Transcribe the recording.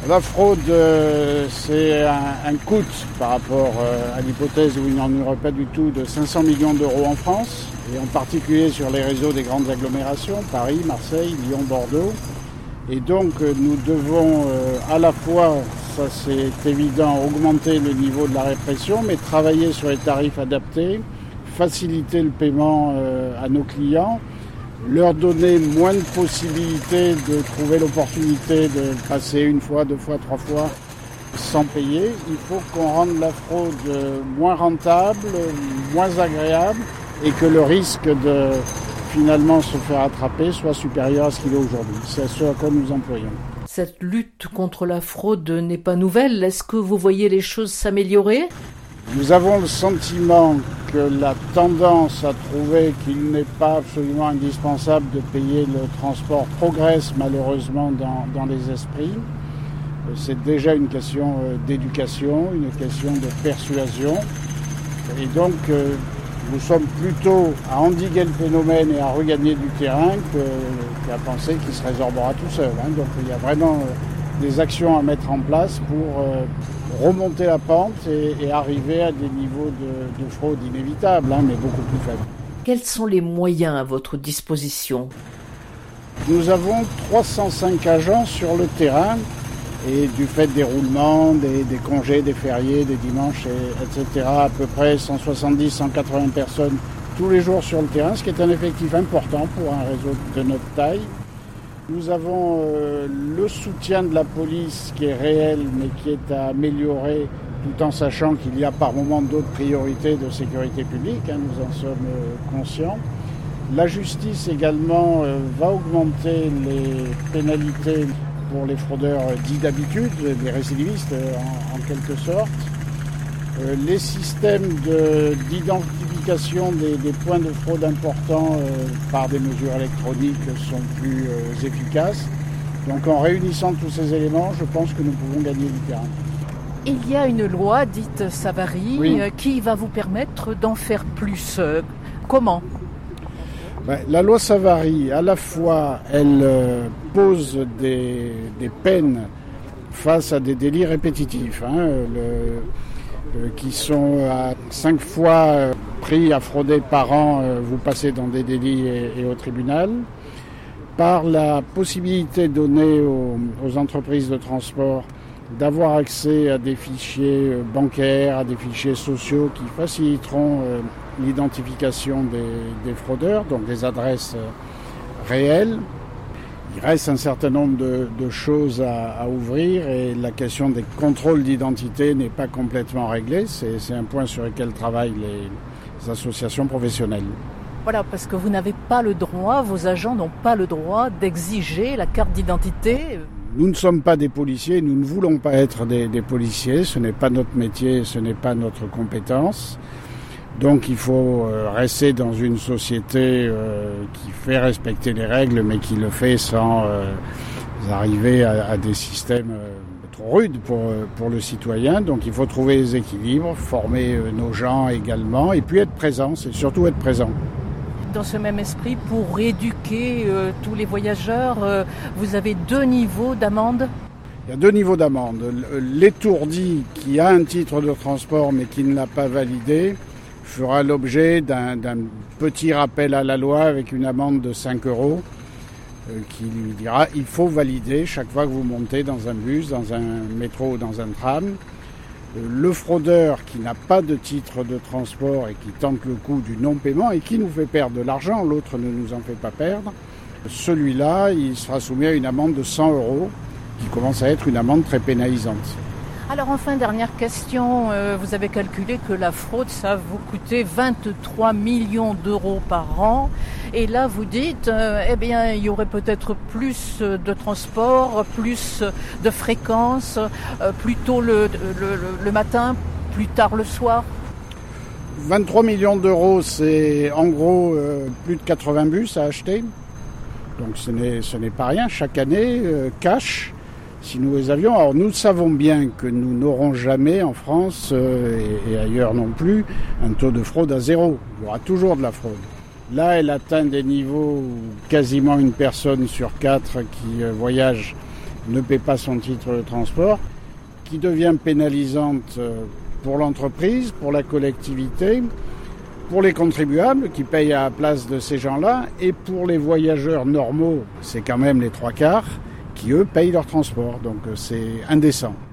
La fraude, c'est un coût par rapport à l'hypothèse où il n'en aurait pas du tout de 500 millions d'euros en France, et en particulier sur les réseaux des grandes agglomérations, Paris, Marseille, Lyon, Bordeaux. Et donc nous devons à la fois, ça c'est évident, augmenter le niveau de la répression, mais travailler sur les tarifs adaptés, faciliter le paiement à nos clients, leur donner moins de possibilités de trouver l'opportunité de passer une fois, deux fois, trois fois sans payer. Il faut qu'on rende la fraude moins rentable, moins agréable et que le risque de finalement se faire attraper soit supérieur à ce qu'il est aujourd'hui. C'est ce à quoi nous employons. Cette lutte contre la fraude n'est pas nouvelle. Est-ce que vous voyez les choses s'améliorer ? Nous avons le sentiment que la tendance à trouver qu'il n'est pas absolument indispensable de payer le transport progresse malheureusement dans les esprits. C'est déjà une question d'éducation, une question de persuasion. Et donc, nous sommes plutôt à endiguer le phénomène et à regagner du terrain qu'à penser qu'il se résorbera tout seul. Donc, il y a vraiment des actions à mettre en place pour remonter la pente et arriver à des niveaux de fraude inévitables, mais beaucoup plus faibles. Quels sont les moyens à votre disposition ? Nous avons 305 agents sur le terrain et du fait des roulements, des congés, des fériés, des dimanches, etc., à peu près 170-180 personnes tous les jours sur le terrain, ce qui est un effectif important pour un réseau de notre taille. Nous avons le soutien de la police qui est réel mais qui est à améliorer tout en sachant qu'il y a par moment d'autres priorités de sécurité publique, nous en sommes conscients. La justice également va augmenter les pénalités pour les fraudeurs dits d'habitude, les récidivistes en quelque sorte. Les systèmes d'identification des points de fraude importants par des mesures électroniques sont plus efficaces. Donc en réunissant tous ces éléments, je pense que nous pouvons gagner du terrain. Il y a une loi dite Savary oui. Qui va vous permettre d'en faire plus. Comment ? La loi Savary, à la fois, elle pose des peines face à des délits répétitifs. Qui sont à 5 fois pris à frauder par an, vous passez dans des délits et au tribunal. Par la possibilité donnée aux entreprises de transport d'avoir accès à des fichiers bancaires, à des fichiers sociaux qui faciliteront l'identification des fraudeurs, donc des adresses réelles. Il reste un certain nombre de choses à ouvrir et la question des contrôles d'identité n'est pas complètement réglée. C'est un point sur lequel travaillent les associations professionnelles. Voilà, parce que vous n'avez pas le droit, vos agents n'ont pas le droit d'exiger la carte d'identité. Nous ne sommes pas des policiers, nous ne voulons pas être des policiers, ce n'est pas notre métier, ce n'est pas notre compétence. Donc il faut rester dans une société qui fait respecter les règles, mais qui le fait sans arriver à des systèmes trop rudes pour le citoyen. Donc il faut trouver les équilibres, former nos gens également, et puis être présent, c'est surtout être présent. Dans ce même esprit, pour éduquer tous les voyageurs, vous avez 2 niveaux d'amende ? Il y a 2 niveaux d'amende. L'étourdi qui a un titre de transport mais qui ne l'a pas validé fera l'objet d'un petit rappel à la loi avec une amende de 5 € qui lui dira il faut valider chaque fois que vous montez dans un bus, dans un métro ou dans un tram. Le fraudeur qui n'a pas de titre de transport et qui tente le coup du non-paiement et qui nous fait perdre de l'argent, l'autre ne nous en fait pas perdre, celui-là, il sera soumis à une amende de 100 € qui commence à être une amende très pénalisante. Alors enfin, dernière question, vous avez calculé que la fraude, ça vous coûtait 23 millions d'euros par an. Et là, vous dites, il y aurait peut-être plus de transport, plus de fréquences, plus tôt le matin, plus tard le soir. 23 millions d'euros, c'est en gros plus de 80 bus à acheter. Donc ce n'est pas rien chaque année, cash. Si nous les avions, alors nous savons bien que nous n'aurons jamais en France et ailleurs non plus un taux de fraude à 0. Il y aura toujours de la fraude. Là, elle atteint des niveaux où quasiment une personne sur 4 qui voyage ne paie pas son titre de transport, qui devient pénalisante pour l'entreprise, pour la collectivité, pour les contribuables qui payent à la place de ces gens-là, et pour les voyageurs normaux, c'est quand même les 3/4, qui eux payent leur transport. Donc c'est indécent.